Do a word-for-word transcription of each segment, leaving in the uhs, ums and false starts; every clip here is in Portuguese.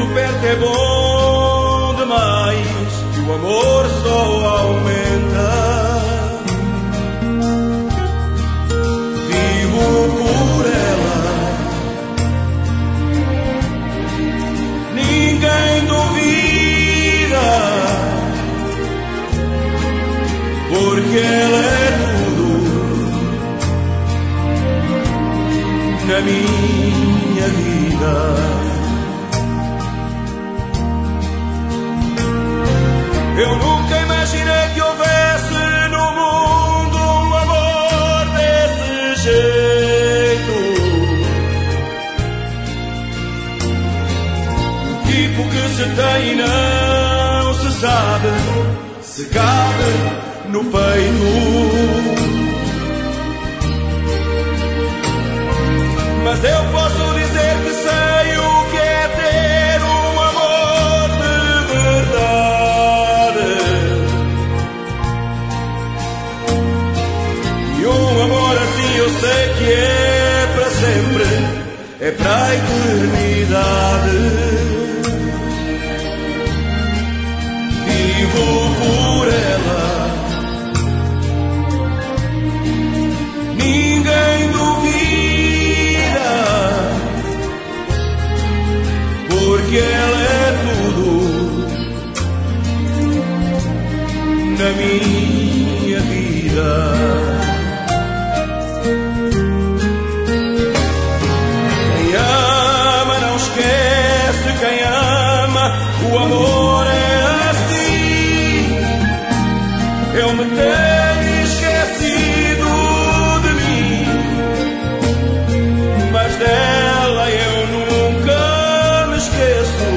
perto é bom demais e o amor só aumenta. Vivo por ela, ninguém duvida, porque ela é tudo na minha vida. Eu nunca imaginei que houvesse no mundo um amor desse jeito. O tipo que se tem e não se sabe se cabe no peito. Mas eu posso dizer que sei o que é ter um amor de verdade. Um amor assim eu sei que é para sempre, é para a eternidade. Vivo por ela, ninguém duvida, porque ela é tudo na minha vida. Quem ama, o amor é assim. Eu me tenho esquecido de mim, mas dela eu nunca me esqueço.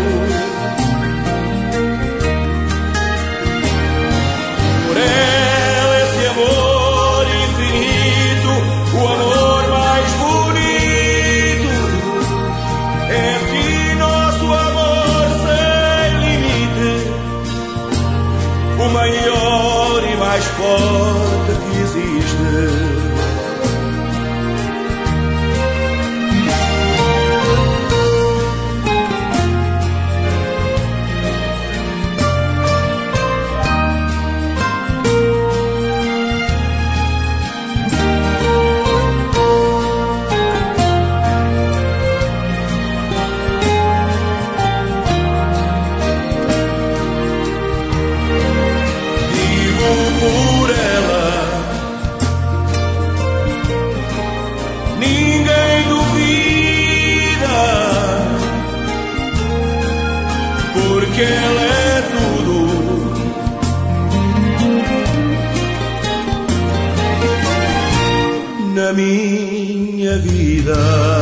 Por ela esse amor infinito, o amor mais bonito, é assim. O maior e mais forte que existe. Por ela, ninguém duvida, porque ela é tudo na minha vida.